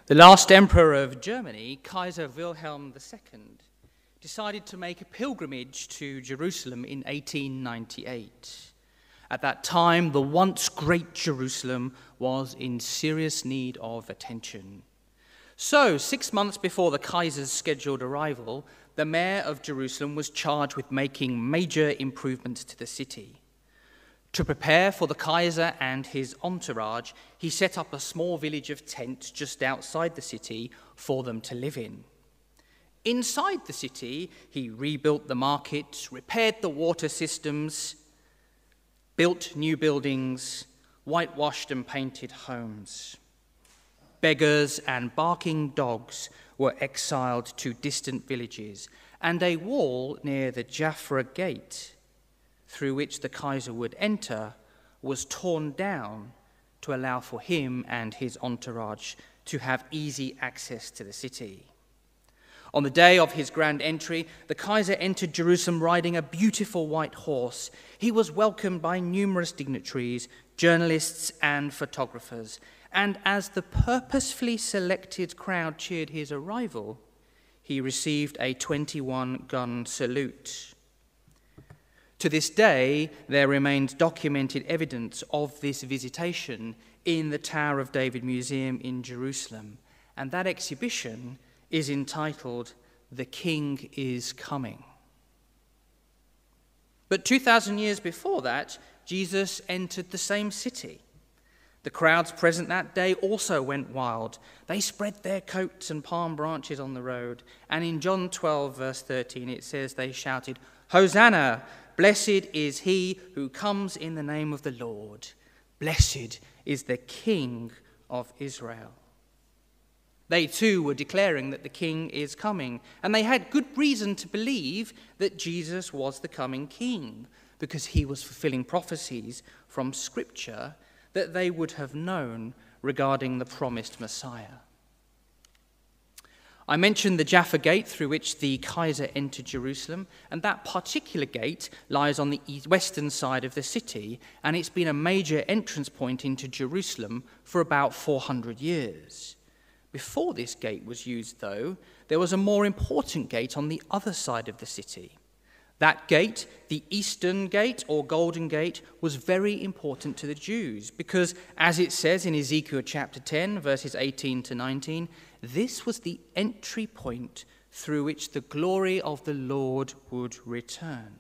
The last emperor of Germany, Kaiser Wilhelm II, decided to make a pilgrimage to Jerusalem in 1898. At that time, the once great Jerusalem was in serious need of attention. So, 6 months before the Kaiser's scheduled arrival, the mayor of Jerusalem was charged with making major improvements to the city. To prepare for the Kaiser and his entourage, he set up a small village of tents just outside the city for them to live in. Inside the city, he rebuilt the markets, repaired the water systems, built new buildings, whitewashed and painted homes. Beggars and barking dogs were exiled to distant villages, and a wall near the Jaffa Gate, through which the Kaiser would enter, was torn down to allow for him and his entourage to have easy access to the city. On the day of his grand entry, the Kaiser entered Jerusalem riding a beautiful white horse. He was welcomed by numerous dignitaries, journalists, and photographers. And as the purposefully selected crowd cheered his arrival, he received a 21-gun salute. To this day, there remains documented evidence of this visitation in the Tower of David Museum in Jerusalem, and that exhibition is entitled, "The King is Coming." But 2,000 years before that, Jesus entered the same city. The crowds present that day also went wild. They spread their coats and palm branches on the road, and in John 12, verse 13, it says they shouted, "Hosanna! Blessed is he who comes in the name of the Lord. Blessed is the King of Israel." They too were declaring that the king is coming, and they had good reason to believe that Jesus was the coming king, because he was fulfilling prophecies from Scripture that they would have known regarding the promised Messiah. I mentioned the Jaffa Gate through which the Kaiser entered Jerusalem, and that particular gate lies on the western side of the city, and it's been a major entrance point into Jerusalem for about 400 years. Before this gate was used, though, there was a more important gate on the other side of the city. That gate, the Eastern Gate or Golden Gate, was very important to the Jews because, as it says in Ezekiel chapter 10, verses 18 to 19, this was the entry point through which the glory of the Lord would return.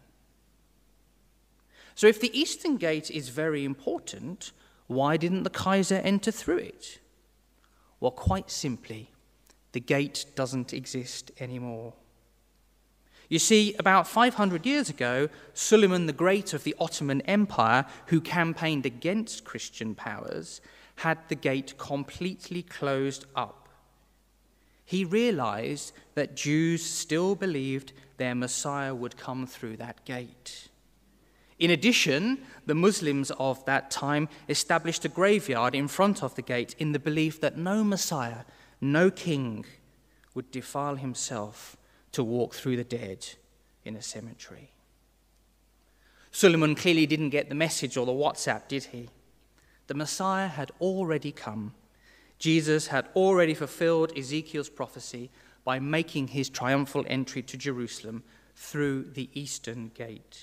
So if the Eastern Gate is very important, why didn't the Kaiser enter through it? Well, quite simply, the gate doesn't exist anymore. You see, about 500 years ago, Suleiman the Great of the Ottoman Empire, who campaigned against Christian powers, had the gate completely closed up. He realized that Jews still believed their Messiah would come through that gate. In addition, the Muslims of that time established a graveyard in front of the gate in the belief that no Messiah, no king, would defile himself to walk through the dead in a cemetery. Suleiman clearly didn't get the message or the WhatsApp, did he? The Messiah had already come. Jesus had already fulfilled Ezekiel's prophecy by making his triumphal entry to Jerusalem through the Eastern Gate.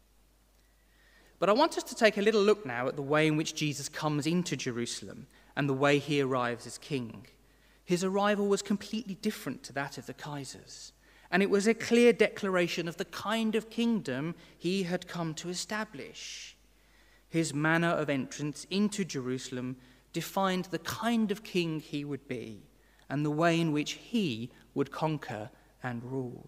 But I want us to take a little look now at the way in which Jesus comes into Jerusalem and the way he arrives as king. His arrival was completely different to that of the Kaiser's, and it was a clear declaration of the kind of kingdom he had come to establish. His manner of entrance into Jerusalem defined the kind of king he would be and the way in which he would conquer and rule.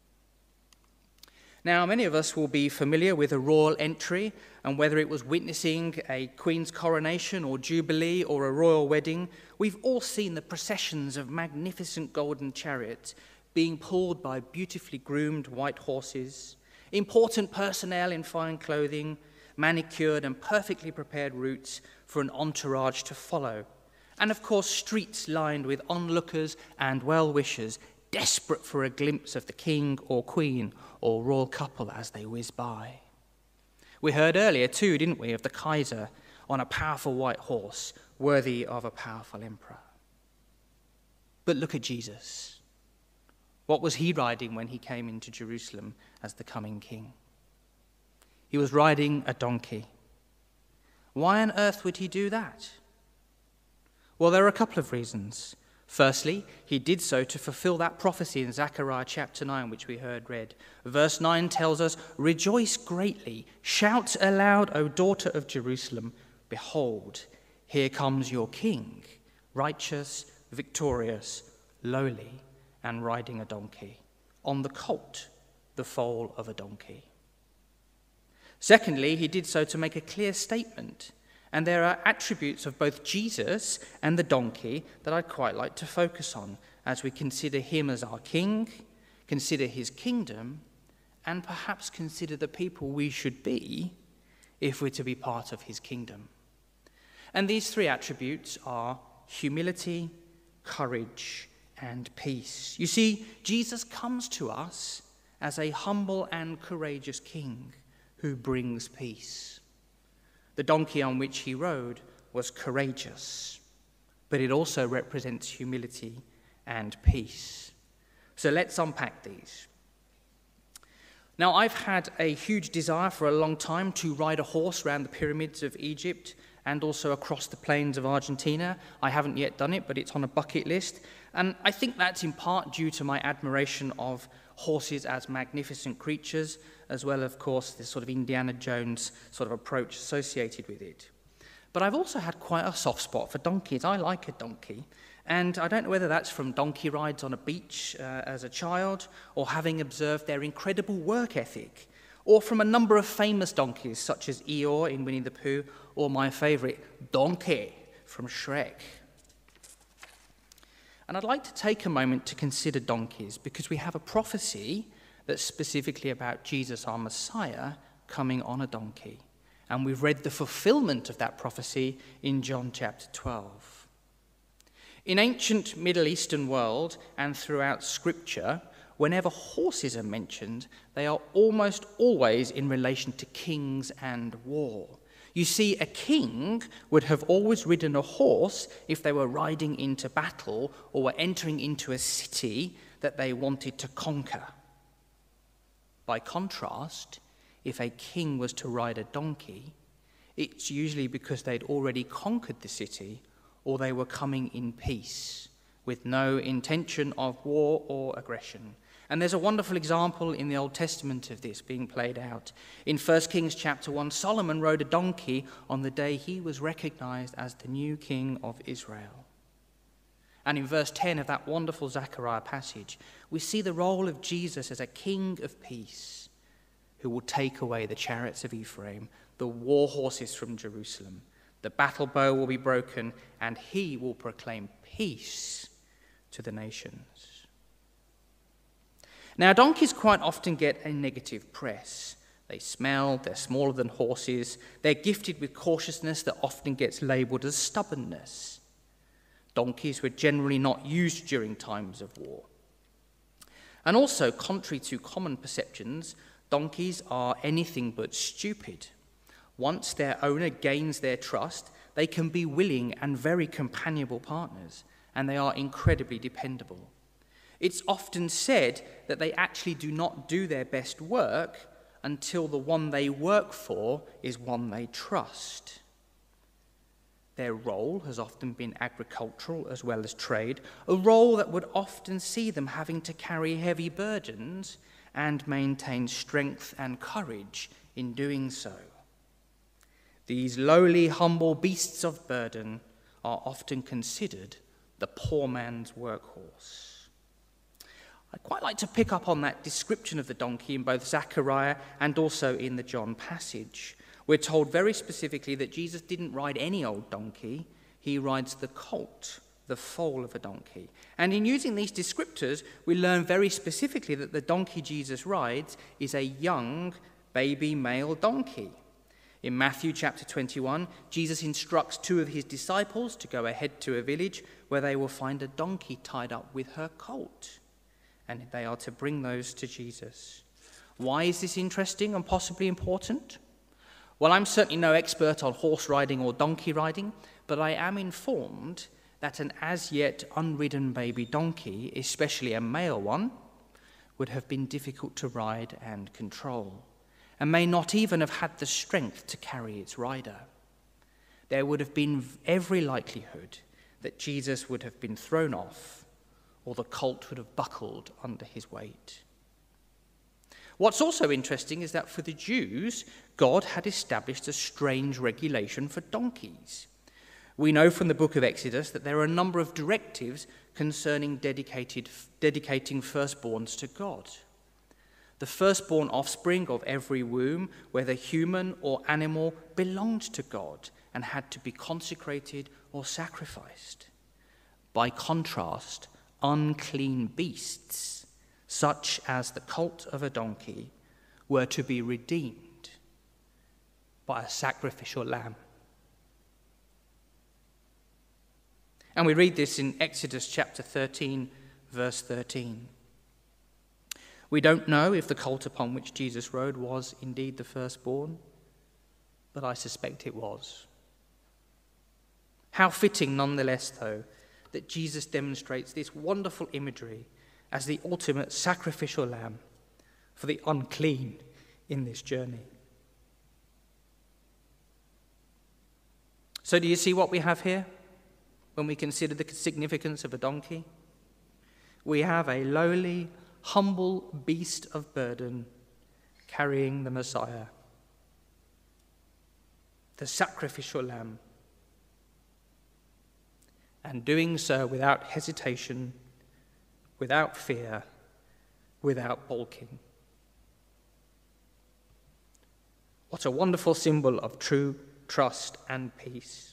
Now, many of us will be familiar with a royal entry, and whether it was witnessing a queen's coronation or jubilee or a royal wedding, we've all seen the processions of magnificent golden chariots being pulled by beautifully groomed white horses, important personnel in fine clothing, manicured and perfectly prepared routes for an entourage to follow, and of course streets lined with onlookers and well-wishers desperate for a glimpse of the king or queen or royal couple as they whiz by. We heard earlier too, didn't we, of the Kaiser on a powerful white horse, worthy of a powerful emperor. But look at Jesus. What was he riding when he came into Jerusalem as the coming king? He was riding a donkey. Why on earth would he do that? Well, there are a couple of reasons. Firstly, he did so to fulfill that prophecy in Zechariah chapter 9, which we heard read. Verse 9 tells us, "Rejoice greatly, shout aloud, O daughter of Jerusalem. Behold, here comes your king, righteous, victorious, lowly, and riding a donkey, on the colt, the foal of a donkey." Secondly, he did so to make a clear statement, and there are attributes of both Jesus and the donkey that I'd quite like to focus on as we consider him as our king, consider his kingdom, and perhaps consider the people we should be if we're to be part of his kingdom. And these three attributes are humility, courage, and peace. You see, Jesus comes to us as a humble and courageous king who brings peace. The donkey on which he rode was courageous, but it also represents humility and peace. So let's unpack these. Now, I've had a huge desire for a long time to ride a horse around the pyramids of Egypt and also across the plains of Argentina. I haven't yet done it, but it's on a bucket list. And I think that's in part due to my admiration of horses as magnificent creatures, as well, of course, this sort of Indiana Jones sort of approach associated with it. But I've also had quite a soft spot for donkeys. I like a donkey. And I don't know whether that's from donkey rides on a beach as a child, or having observed their incredible work ethic, or from a number of famous donkeys, such as Eeyore in Winnie the Pooh, or my favourite, Donkey from Shrek. And I'd like to take a moment to consider donkeys, because we have a prophecy that's specifically about Jesus, our Messiah, coming on a donkey. And we've read the fulfillment of that prophecy in John chapter 12. In ancient Middle Eastern world and throughout Scripture, whenever horses are mentioned, they are almost always in relation to kings and war. You see, a king would have always ridden a horse if they were riding into battle or were entering into a city that they wanted to conquer. By contrast, if a king was to ride a donkey, it's usually because they'd already conquered the city or they were coming in peace with no intention of war or aggression. And there's a wonderful example in the Old Testament of this being played out. In 1 Kings chapter 1, Solomon rode a donkey on the day he was recognized as the new king of Israel. And in verse 10 of that wonderful Zechariah passage, we see the role of Jesus as a king of peace who will take away the chariots of Ephraim, the war horses from Jerusalem. The battle bow will be broken, and he will proclaim peace to the nations. Now, donkeys quite often get a negative press. They smell, they're smaller than horses, they're gifted with cautiousness that often gets labelled as stubbornness. Donkeys were generally not used during times of war. And also, contrary to common perceptions, donkeys are anything but stupid. Once their owner gains their trust, they can be willing and very companionable partners, and they are incredibly dependable. It's often said that they actually do not do their best work until the one they work for is one they trust. Their role has often been agricultural as well as trade, a role that would often see them having to carry heavy burdens and maintain strength and courage in doing so. These lowly, humble beasts of burden are often considered the poor man's workhorse. I'd quite like to pick up on that description of the donkey in both Zechariah and also in the John passage. We're told very specifically that Jesus didn't ride any old donkey. He rides the colt, the foal of a donkey. And in using these descriptors, we learn very specifically that the donkey Jesus rides is a young baby male donkey. In Matthew chapter 21, Jesus instructs two of his disciples to go ahead to a village where they will find a donkey tied up with her colt, and they are to bring those to Jesus. Why is this interesting and possibly important? Well, I'm certainly no expert on horse riding or donkey riding, but I am informed that an as yet unridden baby donkey, especially a male one, would have been difficult to ride and control, and may not even have had the strength to carry its rider. There would have been every likelihood that Jesus would have been thrown off, or the colt would have buckled under his weight. What's also interesting is that for the Jews, God had established a strange regulation for donkeys. We know from the book of Exodus that there are a number of directives concerning dedicating firstborns to God. The firstborn offspring of every womb, whether human or animal, belonged to God and had to be consecrated or sacrificed. By contrast, unclean beasts, such as the colt of a donkey, were to be redeemed by a sacrificial lamb. And we read this in Exodus chapter 13, verse 13. We don't know if the colt upon which Jesus rode was indeed the firstborn, but I suspect it was. How fitting, nonetheless, though, that Jesus demonstrates this wonderful imagery as the ultimate sacrificial lamb for the unclean in this journey. So do you see what we have here when we consider the significance of a donkey? We have a lowly, humble beast of burden carrying the Messiah, the sacrificial lamb, and doing so without hesitation, without fear, without balking. What a wonderful symbol of true trust and peace.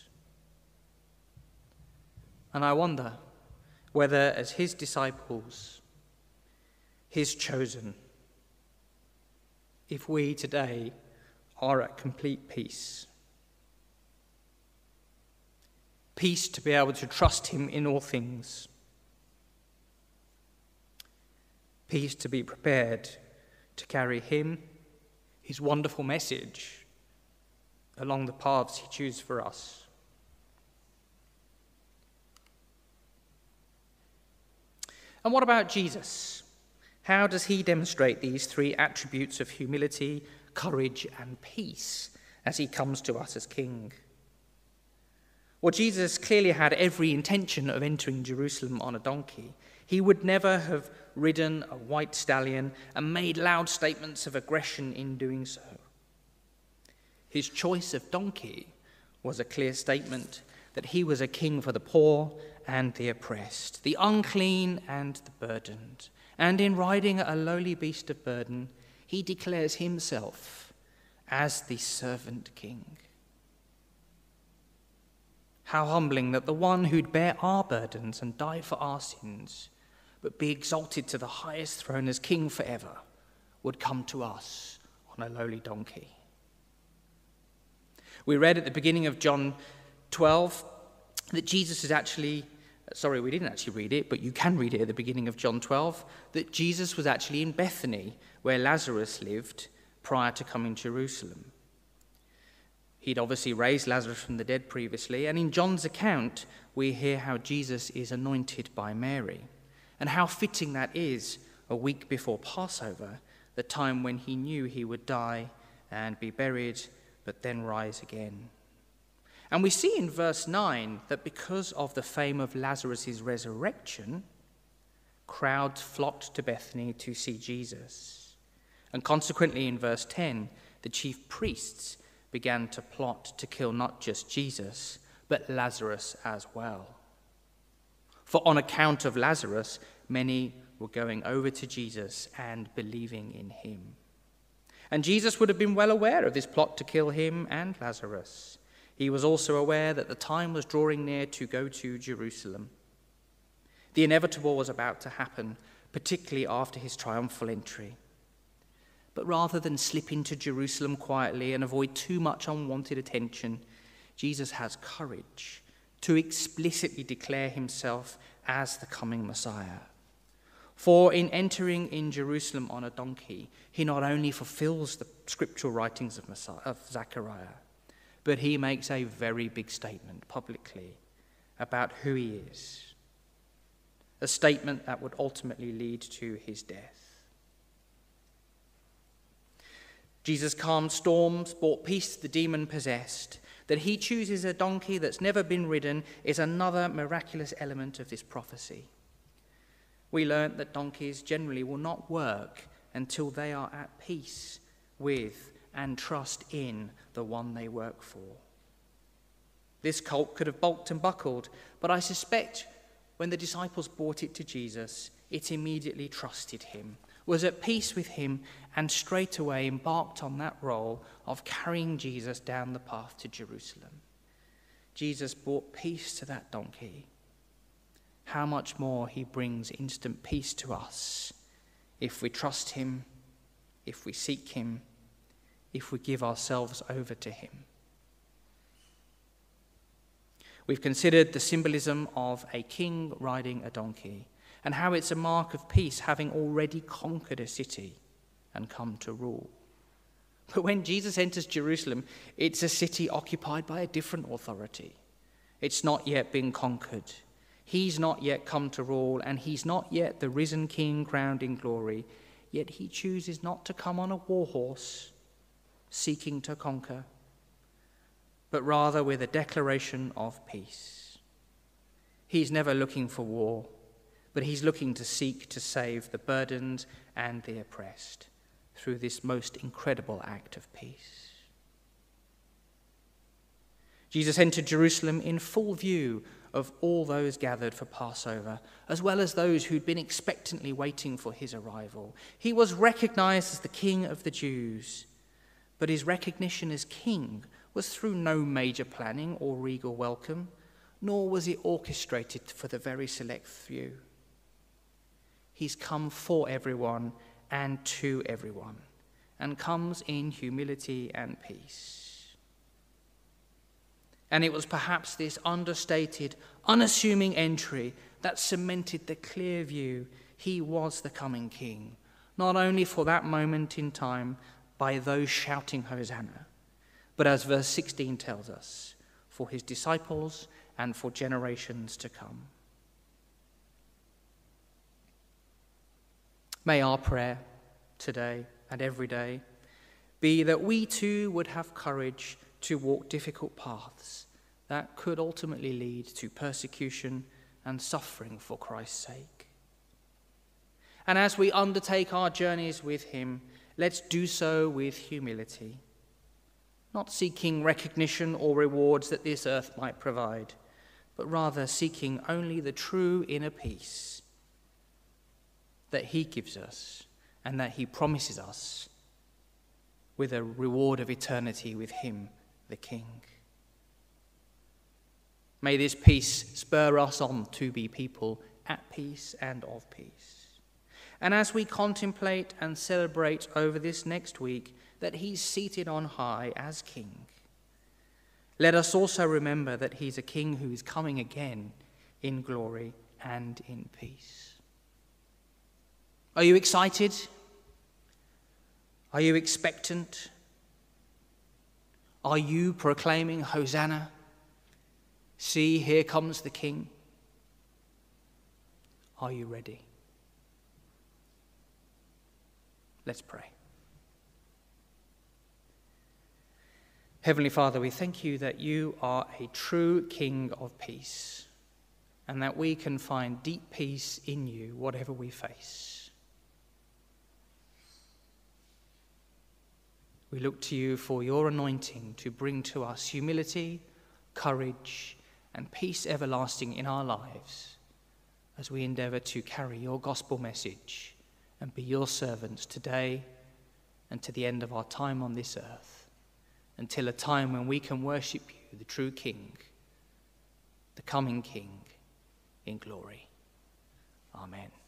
And I wonder whether, as his disciples, his chosen, if we today are at complete peace. Peace to be able to trust him in all things. Peace to be prepared to carry him, his wonderful message, along the paths he chooses for us. And what about Jesus? How does he demonstrate these three attributes of humility, courage, and peace as he comes to us as King? Well, Jesus clearly had every intention of entering Jerusalem on a donkey. He would never have ridden a white stallion and made loud statements of aggression in doing so. His choice of donkey was a clear statement that he was a king for the poor and the oppressed, the unclean and the burdened. And in riding a lowly beast of burden, he declares himself as the servant king. How humbling that the one who'd bear our burdens and die for our sins, but be exalted to the highest throne as king forever, would come to us on a lowly donkey. We read at the beginning of John 12 that Jesus is actually, we didn't actually read it, but you can read it at the beginning of John 12, that Jesus was actually in Bethany, where Lazarus lived prior to coming to Jerusalem. He'd obviously raised Lazarus from the dead previously, and in John's account, we hear how Jesus is anointed by Mary, and how fitting that is a week before Passover, the time when he knew he would die and be buried, but then rise again. And we see in verse 9 that because of the fame of Lazarus' resurrection, crowds flocked to Bethany to see Jesus. And consequently, in verse 10, the chief priests began to plot to kill not just Jesus, but Lazarus as well. For on account of Lazarus, many were going over to Jesus and believing in him. And Jesus would have been well aware of this plot to kill him and Lazarus. He was also aware that the time was drawing near to go to Jerusalem. The inevitable was about to happen, particularly after his triumphal entry. But rather than slip into Jerusalem quietly and avoid too much unwanted attention, Jesus has courage to explicitly declare himself as the coming Messiah. For in entering in Jerusalem on a donkey, he not only fulfills the scriptural writings of Zechariah, but he makes a very big statement publicly about who he is, a statement that would ultimately lead to his death. Jesus calmed storms, brought peace to the demon-possessed. That he chooses a donkey that's never been ridden is another miraculous element of this prophecy. We learnt that donkeys generally will not work until they are at peace with and trust in the one they work for. This colt could have balked and buckled, but I suspect when the disciples brought it to Jesus, it immediately trusted him, was at peace with him, and straightway embarked on that role of carrying Jesus down the path to Jerusalem. Jesus brought peace to that donkey. How much more he brings instant peace to us if we trust him, if we seek him, if we give ourselves over to him. We've considered the symbolism of a king riding a donkey and how it's a mark of peace, having already conquered a city and come to rule. But when Jesus enters Jerusalem, it's a city occupied by a different authority. It's not yet been conquered. He's not yet come to rule, and he's not yet the risen king crowned in glory. Yet he chooses not to come on a war horse, seeking to conquer, but rather with a declaration of peace. He's never looking for war, but he's looking to seek to save the burdened and the oppressed through this most incredible act of peace. Jesus entered Jerusalem in full view of all those gathered for Passover, as well as those who'd been expectantly waiting for his arrival. He was recognized as the King of the Jews, but his recognition as king was through no major planning or regal welcome, nor was it orchestrated for the very select few. He's come for everyone and to everyone, and comes in humility and peace. And it was perhaps this understated, unassuming entry that cemented the clear view he was the coming king, not only for that moment in time by those shouting Hosanna, but as verse 16 tells us, for his disciples and for generations to come. May our prayer today and every day be that we too would have courage to walk difficult paths that could ultimately lead to persecution and suffering for Christ's sake. And as we undertake our journeys with him, let's do so with humility, not seeking recognition or rewards that this earth might provide, but rather seeking only the true inner peace that he gives us and that he promises us, with a reward of eternity with him, the King. May this peace spur us on to be people at peace and of peace. And as we contemplate and celebrate over this next week that he's seated on high as King, let us also remember that he's a King who is coming again in glory and in peace. Are you excited? Are you expectant? Are you proclaiming Hosanna? See, here comes the King. Are you ready? Let's pray. Heavenly Father, we thank you that you are a true King of peace, and that we can find deep peace in you, whatever we face. We look to you for your anointing to bring to us humility, courage, and peace everlasting in our lives as we endeavor to carry your gospel message and be your servants today and to the end of our time on this earth, until a time when we can worship you, the true King, the coming King, in glory. Amen.